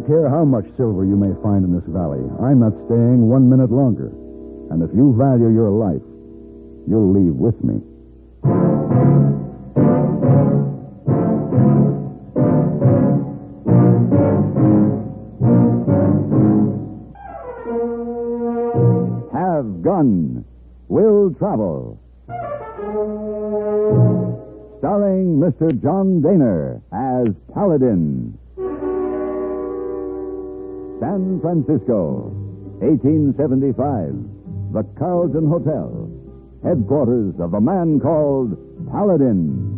don't care how much silver you may find in this valley. I'm not staying 1 minute longer. And if you value your life, you'll leave with me. Have Gun Will Travel. Starring Mr. John Daner as Paladin. San Francisco, 1875. The Carlton Hotel, headquarters of a man called Paladin.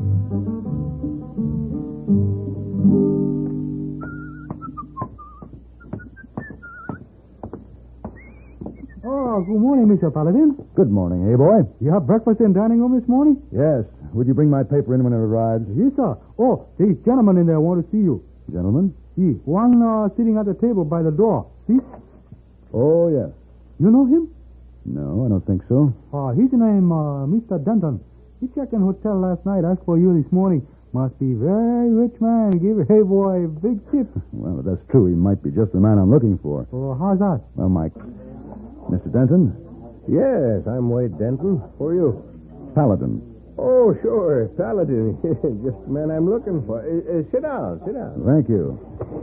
Oh, good morning, Mr. Paladin. Good morning, hey boy. You have breakfast in dining room this morning? Yes. Would you bring my paper in when it arrives? Yes, sir. Oh, these gentlemen in there want to see you. Gentlemen? See, one sitting at the table by the door. See? Oh, yes. You know him? No, I don't think so. His name, Mr. Denton. He checked in hotel last night, asked for you this morning. Must be very rich man. Give hey boy a big tip. Well, if that's true, he might be just the man I'm looking for. Oh, how's that? Well, Mike. Mr. Denton? Yes, I'm Wade Denton. Who are you? Paladin. Oh, sure, Paladin. Just the man I'm looking for. Sit down, sit down. Thank you.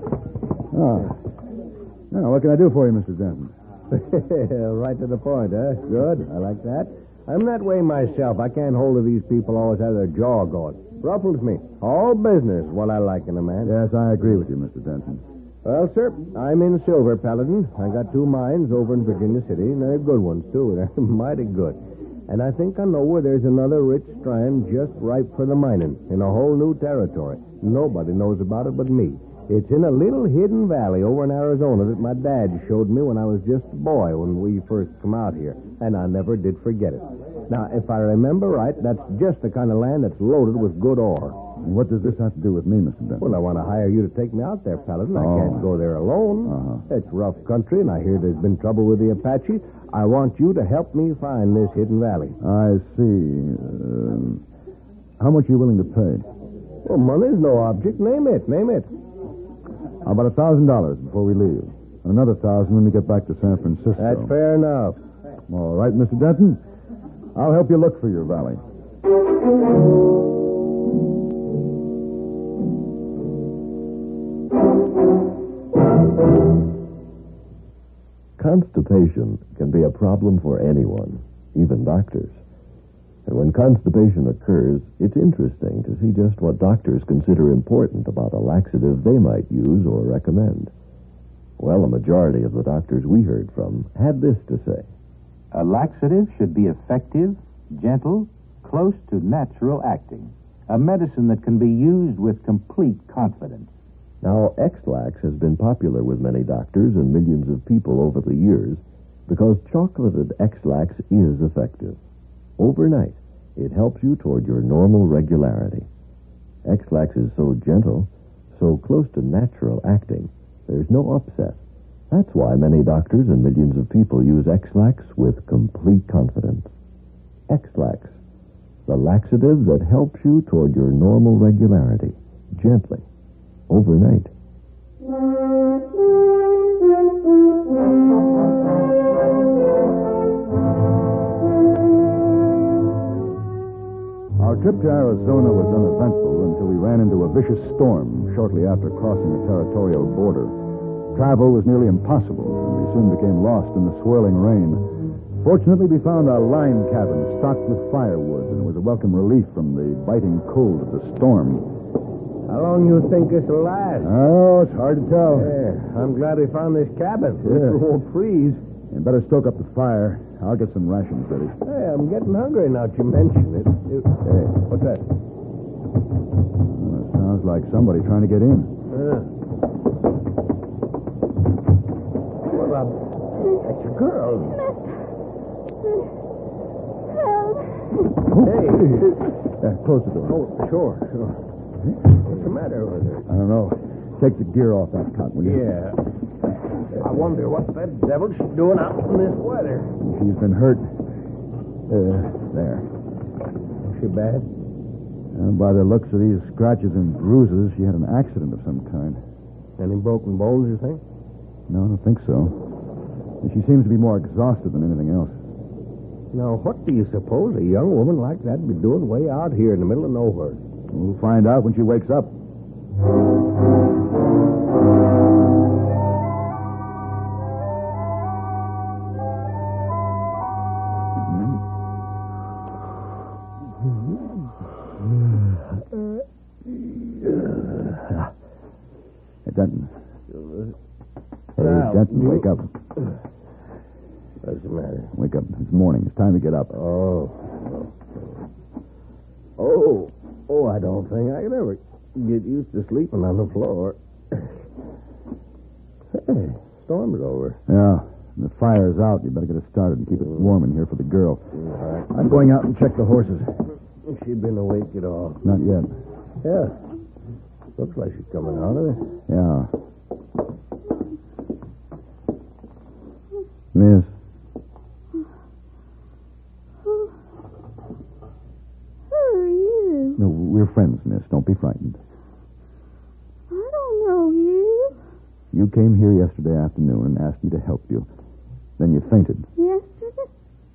Now, what can I do for you, Mr. Denton? Right to the point, huh? Good. I like that. I'm that way myself. I can't hold of these people always have their jaw going. Ruffles me. All business, what I like in a man. Yes, I agree with you, Mr. Denton. Well, sir, I'm in silver, Paladin. I got 2 mines over in Virginia City, and they're good ones, too. They're mighty good. And I think I know where there's another rich strand just ripe for the mining in a whole new territory. Nobody knows about it but me. It's in a little hidden valley over in Arizona that my dad showed me when I was just a boy when we first come out here, and I never did forget it. Now, if I remember right, that's just the kind of land that's loaded with good ore. What does this have to do with me, Mr. Denton? Well, I want to hire you to take me out there, Paladin. I can't go there alone. It's rough country, and I hear there's been trouble with the Apache. I want you to help me find this hidden valley. I see. How much are you willing to pay? Well, money's no object. Name it. Name it. How about $1,000 before we leave? And another $1,000 when we get back to San Francisco. That's fair enough. All right, Mr. Denton. I'll help you look for your valley. Constipation can be a problem for anyone, even doctors. And when constipation occurs, it's interesting to see just what doctors consider important about a laxative they might use or recommend. Well, a majority of the doctors we heard from had this to say. A laxative should be effective, gentle, close to natural acting. A medicine that can be used with complete confidence. Now, X-Lax has been popular with many doctors and millions of people over the years because chocolated X-Lax is effective. Overnight, it helps you toward your normal regularity. X-Lax is so gentle, so close to natural acting, there's no upset. That's why many doctors and millions of people use X-Lax with complete confidence. X-Lax, the laxative that helps you toward your normal regularity, gently, overnight. Our trip to Arizona was uneventful until we ran into a vicious storm shortly after crossing the territorial border. Travel was nearly impossible, and we soon became lost in the swirling rain. Fortunately, we found a lime cabin stocked with firewood, and it was a welcome relief from the biting cold of the storm. How long you think this will last? Oh, it's hard to tell. Yeah, I'm glad we found this cabin. Yeah. It won't freeze. You better stoke up the fire. I'll get some rations ready. Hey, I'm getting hungry now that you mention it. Hey, what's that? Well, it sounds like somebody trying to get in. Well, that's a girl. Hey. Close the door. Oh, sure. What's the matter with her? I don't know. Take the gear off that cot, will you? Yeah. I wonder what that devil's doing out in this weather. She's been hurt. There. Is she bad? By the looks of these scratches and bruises, she had an accident of some kind. Any broken bones, you think? No, I don't think so. She seems to be more exhausted than anything else. Now, what do you suppose a young woman like that would be doing way out here in the middle of nowhere? We'll find out when she wakes up. Hey, Denton. Hey, Denton, wake up. What's the matter? Wake up. It's morning. It's time to get up. Oh, I don't think I could ever get used to sleeping on the floor. Hey, storm's over. Yeah, the fire's out. You better get it started and keep it warm in here for the girl. All right. I'm going out and check the horses. She been awake at all? Not yet. Yeah. Looks like she's coming out of it. Yeah. Miss. Who are you? No, we're friends, miss. Don't be frightened. I don't know you. You came here yesterday afternoon and asked me to help you. Then you fainted. Yesterday?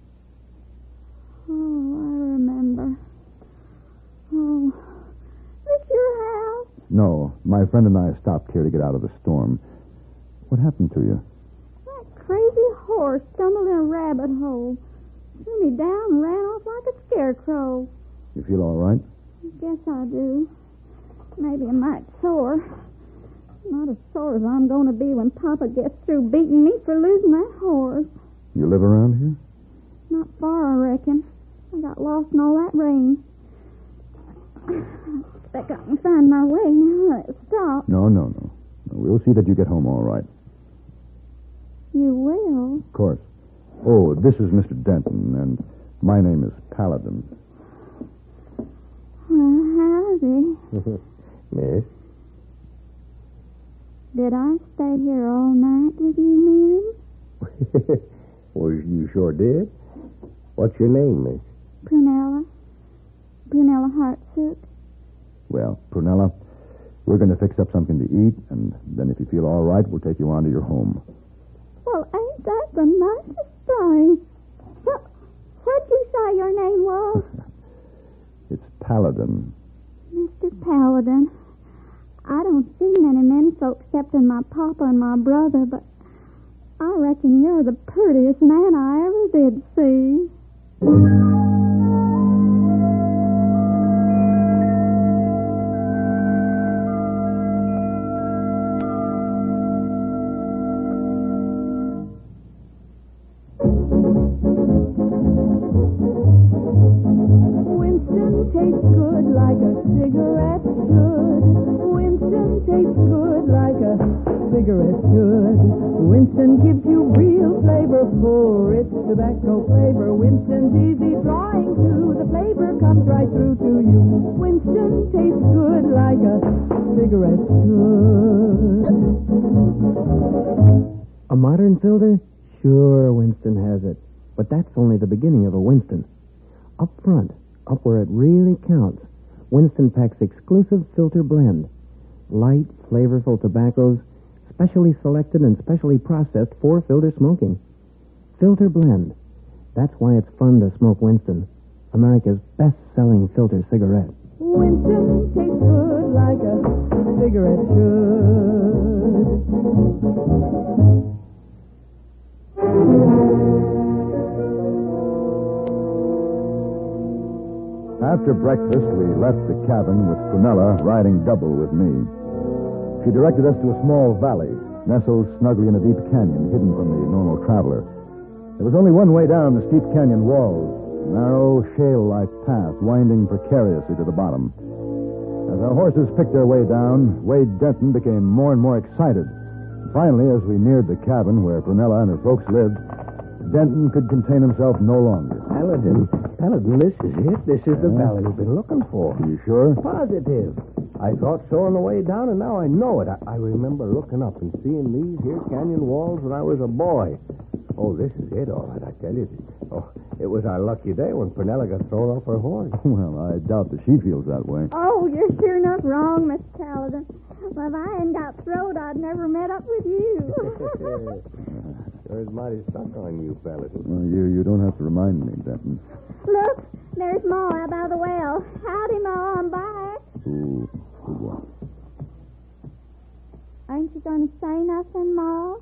Oh, I remember. Oh, this your house? No, my friend and I stopped here to get out of the storm. What happened to you? That crazy horse stumbled in a rabbit hole. Threw me down and ran off like a scarecrow. You feel all right? I guess I do. Maybe a mite sore. Not as sore as I'm going to be when Papa gets through beating me for losing that horse. You live around here? Not far, I reckon. I got lost in all that rain. I expect I can find my way now that it stopped. No. We'll see that you get home all right. You will? Of course. Oh, this is Mr. Denton, and my name is Paladin. Well, howdy. Miss? Did I stay here all night with you men? Well, you sure did. What's your name, Miss? Prunella Hartsook. Well, Prunella, we're going to fix up something to eat, and then if you feel all right, we'll take you on to your home. Well, ain't that the nicest thing? What'd you say your name was? It's Paladin. Mr. Paladin. I don't see many men folks excepting my papa and my brother, but I reckon you're the prettiest man I ever did see. Winston tastes good like a cigarette should. Winston tastes good like a cigarette should. Winston gives you real flavor, full, rich tobacco flavor. Winston's easy drawing too. The flavor comes right through to you. Winston tastes good like a cigarette should. A modern filter? Sure, Winston has it. But that's only the beginning of a Winston. Up front, up where it really counts, Winston packs exclusive filter blend. Light, flavorful tobaccos, specially selected and specially processed for filter smoking. Filter blend. That's why it's fun to smoke Winston, America's best-selling filter cigarette. Winston tastes good like a cigarette should. After breakfast, we left the cabin with Prunella riding double with me. She directed us to a small valley, nestled snugly in a deep canyon, hidden from the normal traveler. There was only one way down the steep canyon walls, a narrow, shale-like path winding precariously to the bottom. As our horses picked their way down, Wade Denton became more and more excited. Finally, as we neared the cabin where Prunella and her folks lived, Denton could contain himself no longer. Paladin, this is it. This is the valley we've been looking for. Are you sure? Positive. I thought so on the way down, and now I know it. I remember looking up and seeing these here canyon walls when I was a boy. Oh, this is it, all right, I tell you. Oh, it was our lucky day when Prunella got thrown off her horse. Well, I doubt that she feels that way. Oh, you're sure enough wrong, Miss Paladin. Well, if I hadn't got throwed, I'd never met up with you. Sure is mighty stuck on you, fellas. Well, you don't have to remind me, Denton. Look, there's Ma out by the well. Howdy, Ma, I'm back. Ooh, good one. Ain't you going to say nothing, Ma?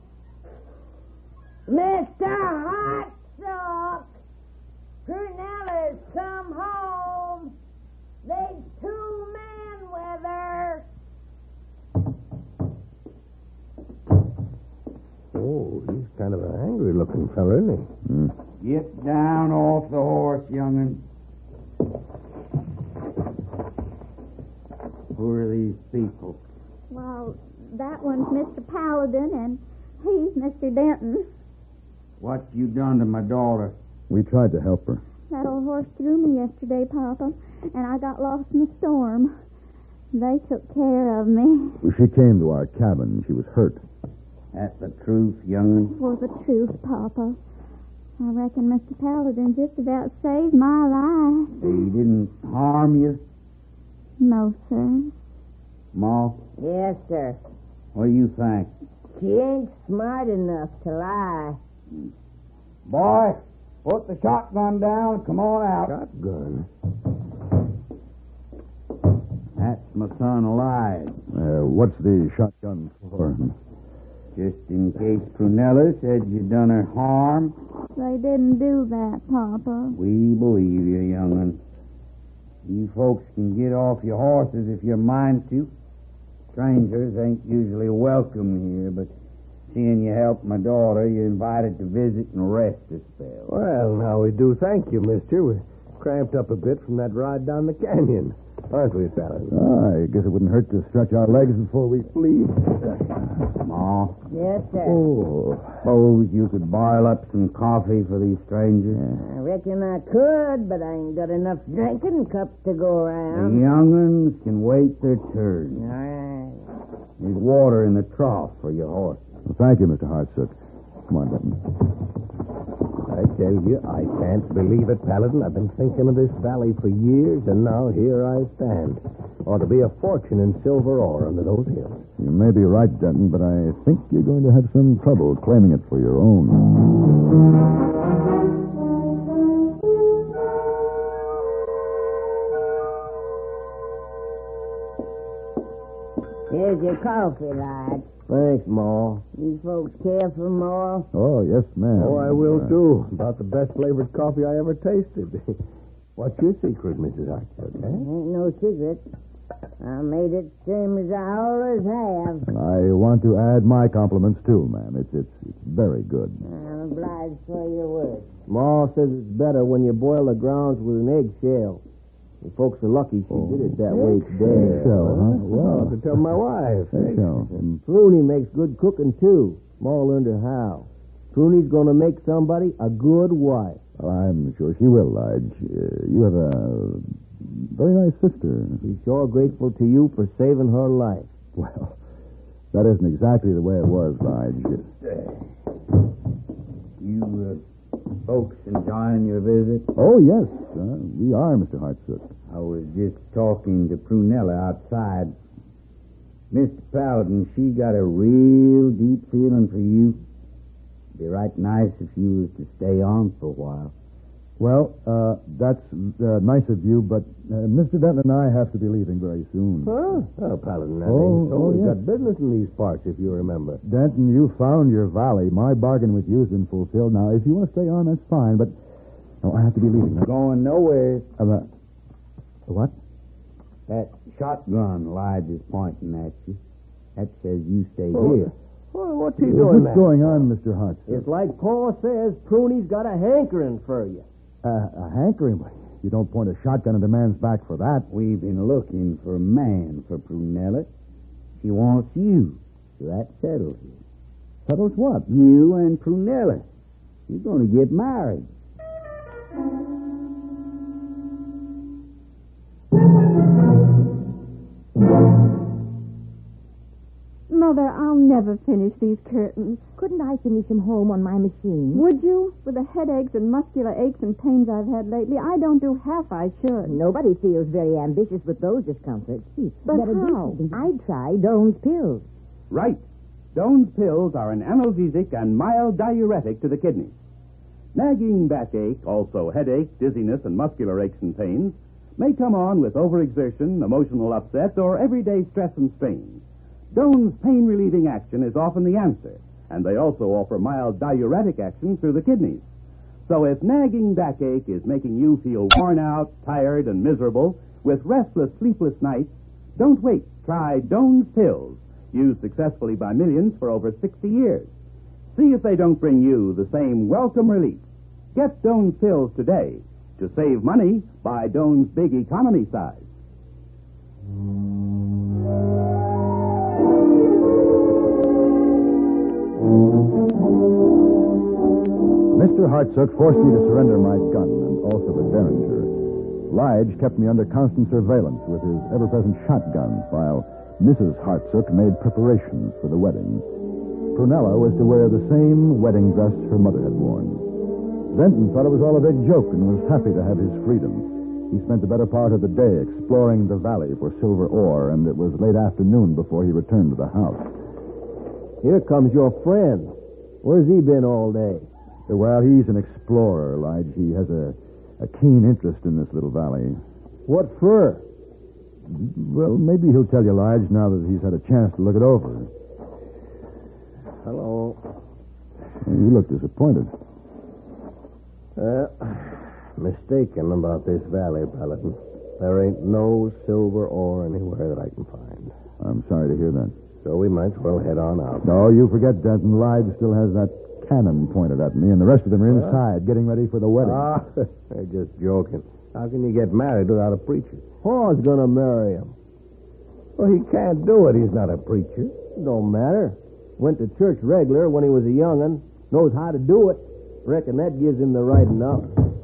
Mr. Hotsock, Prunella's come home. There's 2 men with her. Oh, he's kind of an angry-looking fella, isn't he? Get down off the horse, young'un. Who are these people? Well, that one's Mr. Paladin, and he's Mr. Denton. What you done to my daughter? We tried to help her. That old horse threw me yesterday, Papa, and I got lost in the storm. They took care of me. She came to our cabin. She was hurt. That's the truth, young'un. For the truth, Papa. I reckon Mr. Paladin just about saved my life. He didn't harm you, No, sir. Ma? Yes, sir. What do you think? She ain't smart enough to lie. Boy, put the shotgun down and come on out. Shotgun? That's my son, Elijah. What's the shotgun for? Just in case Prunella said you done her harm. They didn't do that, Papa. We believe you, young'un. You folks can get off your horses if you mind to. Strangers ain't usually welcome here, but seeing you helped my daughter, you're invited to visit and rest a spell. Well, now we do thank you, mister. We're cramped up a bit from that ride down the canyon. Aren't we, fellas? I guess it wouldn't hurt to stretch our legs before we leave. Ma, Yes, sir. Oh, suppose you could boil up some coffee for these strangers? I reckon I could, but I ain't got enough drinking cups to go The around. young'uns can wait their turn. All right. There's water in the trough for your horse. well, thank you, Mr. Hartsook. Come on, Denton. I tell you, I can't believe it, Paladin. I've been thinking of this valley for years, and now here I stand. Ought to be a fortune in silver ore under those hills. You may be right, Denton, but I think you're going to have some trouble claiming it for your own. Here's your coffee, lad. Thanks, Ma. You folks care for more? Oh, yes, ma'am. Oh, I will, too. About the best flavored coffee I ever tasted. What's your secret, Mrs. Hartford? Ain't no secret. I made it same as I always have. I want to add my compliments, too, ma'am. It's very good. I'm obliged for your word. Ma says it's better when you boil the grounds with an eggshell. The folks are lucky she did it that way today. Eggshell, huh? Well, I'll have to tell my wife. Eggshell. And Pruny makes good cooking, too. Ma learned her how. Pruny's going to make somebody a good wife. Well, I'm sure she will, Lige. You have a very nice sister. She's sure grateful to you for saving her life. Well, that isn't exactly the way it was, Lige. You folks enjoying your visit? Oh, yes. We are, Mr. Hartsook. I was just talking to Prunella outside. Mr. Paladin, she got a real deep feeling for you. Be right nice if you was to stay on for a while. Well, that's nice of you, but Mr. Denton and I have to be leaving very soon. Huh? Oh, Paladin, we've got business in these parts, if you remember. Denton, you found your valley. My bargain with you has been fulfilled. Now, if you want to stay on, that's fine, but I have to be leaving. Going nowhere. What? That shotgun Elijah's pointing at you. That says you stay here. Well, what's he doing, What's going on, Mr. Hartsook? It's like Paul says, Pruny's got a hankering for you. A hankering? You don't point a shotgun at a man's back for that. We've been looking for a man for Prunella. She wants you. So that settles it. Settles what? You and Prunella. You're going to get married. Ma, Mother, I'll never finish these curtains. Couldn't I finish them home on my machine? Would you? With the headaches and muscular aches and pains I've had lately, I don't do half I should. Nobody feels very ambitious with those discomforts. But how? I'd try Doan's pills. Right. Doan's pills are an analgesic and mild diuretic to the kidneys. Nagging backache, also headache, dizziness, and muscular aches and pains may come on with overexertion, emotional upset, or everyday stress and strain. Doan's pain-relieving action is often the answer, and they also offer mild diuretic action through the kidneys. So if nagging backache is making you feel worn out, tired, and miserable with restless, sleepless nights, don't wait. Try Doan's pills, used successfully by millions for over 60 years. See if they don't bring you the same welcome relief. Get Doan's pills today. To save money, buy Doan's big economy size. Mr. Hartsook forced me to surrender my gun and also the Derringer. Lige kept me under constant surveillance with his ever-present shotgun while Mrs. Hartsook made preparations for the wedding. Prunella was to wear the same wedding dress her mother had worn. Denton thought it was all a big joke and was happy to have his freedom. He spent the better part of the day exploring the valley for silver ore, and it was late afternoon before he returned to the house. Here comes your friend. Where's he been all day? Well, he's an explorer, Lige. He has a keen interest in this little valley. What for? Well, maybe he'll tell you, Lige, now that he's had a chance to look it over. Hello. You look disappointed. Mistaken about this valley, Paladin. There ain't no silver ore anywhere that I can find. I'm sorry to hear that. So we might as well head on out. No, you forget, Denton. Lige still has that cannon pointed at me, and the rest of them are inside getting ready for the wedding. Ah, they're just joking. How can you get married without a preacher? Paul's gonna marry him. Well, he can't do it. He's not a preacher. Don't matter. Went to church regular when he was a young'un. Knows how to do it. Reckon that gives him the right enough.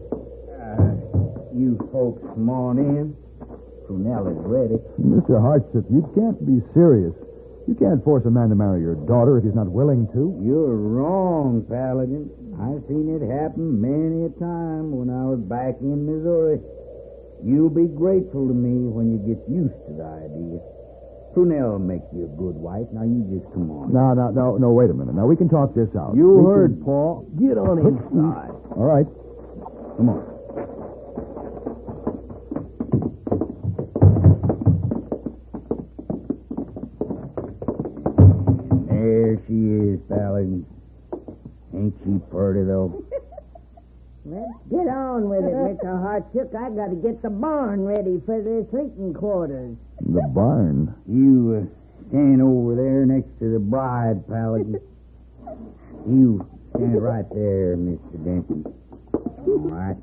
You folks come on in. Prunella's ready. Mr. Hartsook, you can't be serious. You can't force a man to marry your daughter if he's not willing to. You're wrong, Paladin. I've seen it happen many a time when I was back in Missouri. You'll be grateful to me when you get used to the idea. Prunella will make you a good wife. Now, you just come on. No, wait a minute. Now, we can talk this out. You heard, Paul. Get on inside. All right. Come on. There she is, Paladin. Ain't she pretty, though? Let's get on with it, Mr. Hartsook. I got to get the barn ready for the sleeping quarters. The barn? You stand over there next to the bride, Paladin. You stand right there, Mr. Denton. All right.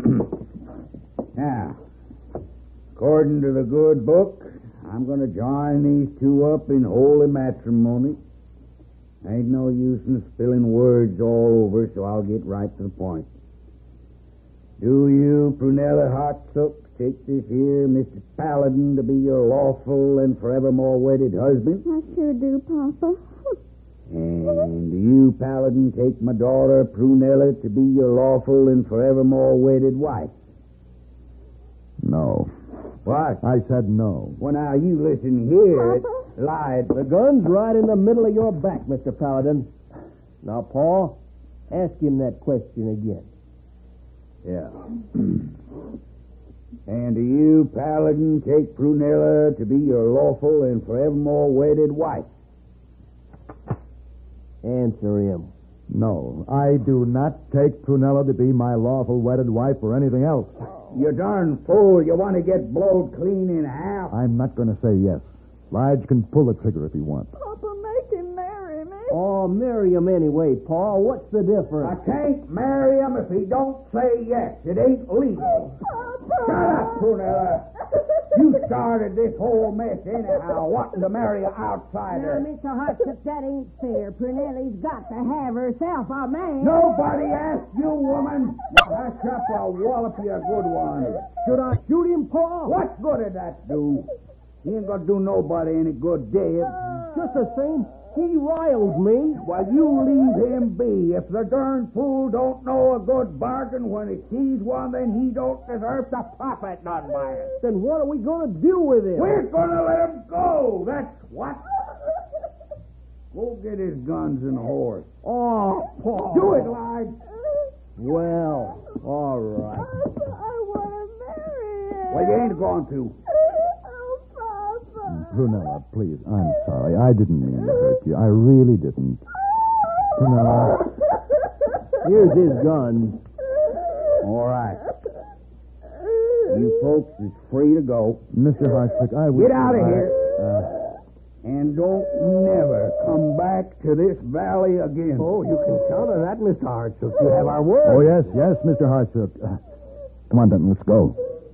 Now, according to the good book, I'm going to join these two up in holy matrimony. Ain't no use in spilling words all over, so I'll get right to the point. Do you, Prunella Hartsook, take this here Mr. Paladin to be your lawful and forevermore wedded husband? I sure do, Papa. And do you, Paladin, take my daughter, Prunella, to be your lawful and forevermore wedded wife? No. What? I said no. Well, now, you listen here. Papa? Lied. The gun's right in the middle of your back, Mr. Paladin. Now, Paul, ask him that question again. Yeah. And do you, Paladin, take Prunella to be your lawful and forevermore wedded wife? Answer him. No, I do not take Prunella to be my lawful wedded wife or anything else. You darn fool. You want to get blowed clean in half? I'm not going to say yes. Lige can pull the trigger if he wants. Papa, make him marry me. Oh, marry him anyway, Paul. What's the difference? I can't marry him if he don't say yes. It ain't legal. Papa! Shut up, Prunella. You started this whole mess anyhow, wanting to marry an outsider. Now, Mr. Hartsook, that ain't fair. Prunella's got to have herself a man. Nobody asked you, woman. Hush up, I'll wallop you a good one. Should I shoot him, Paul? What good did that do? He ain't gonna do nobody any good dead. Just the same, he riled me. Well, you leave him be. If the darn fool don't know a good bargain when he sees one, then he don't deserve to profit none by it. Then what are we going to do with him? We're gonna let him go, that's what. Go get his guns and horse. Oh, Paul. Do it, Lige. Well, all right. I want to marry him. Well, you ain't going to. Oh, Papa. Prunella, please, I'm sorry. I didn't mean to hurt you. I really didn't. Prunella. Here's his gun. All right. You folks is free to go. Mr. Hartwick, I would... Get out of here. And don't never come back to this valley again. Oh, you can count on that, Mr. Hartsook. You have our word. Oh, yes, Mr. Hartsook. Come on, Denton, let's go.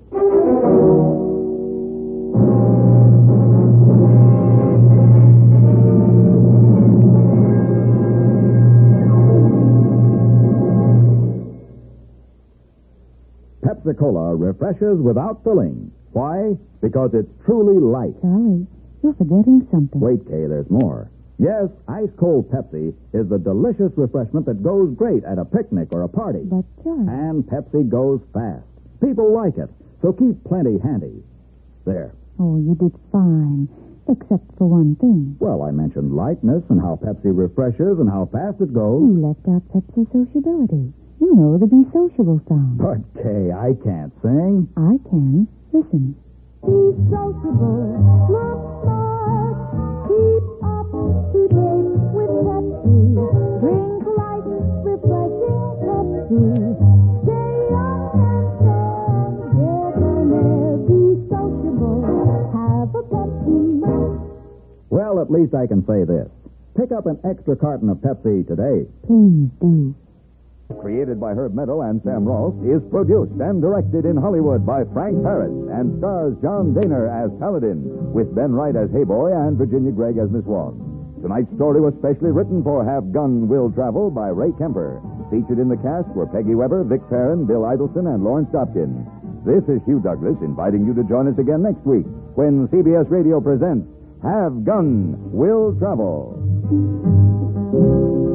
Pepsi-Cola refreshes without filling. Why? Because it's truly light. Charlie, you're forgetting something. Wait, Kay, there's more. Yes, ice-cold Pepsi is the delicious refreshment that goes great at a picnic or a party. But, Charlie... And Pepsi goes fast. People like it, so keep plenty handy. There. Oh, you did fine, except for one thing. Well, I mentioned lightness and how Pepsi refreshes and how fast it goes. You left out Pepsi sociability. You know the Be Sociable song. But, Kay, I can't sing. I can. Listen. Be sociable, look smart, keep up to date with Pepsi. Drink light, refreshing Pepsi. Stay young and fair, debonair. Be sociable, have a Pepsi. Well, at least I can say this. Pick up an extra carton of Pepsi today. Please do. Created by Herb Meadow and Sam Rolfe, is produced and directed in Hollywood by Frank Paris and stars John Daner as Paladin, with Ben Wright as Hayboy and Virginia Gregg as Miss Wong. Tonight's story was specially written for Have Gun Will Travel by Ray Kemper. Featured in the cast were Peggy Weber, Vic Perrin, Bill Idelson, and Lawrence Dobkin. This is Hugh Douglas inviting you to join us again next week when CBS Radio presents Have Gun Will Travel.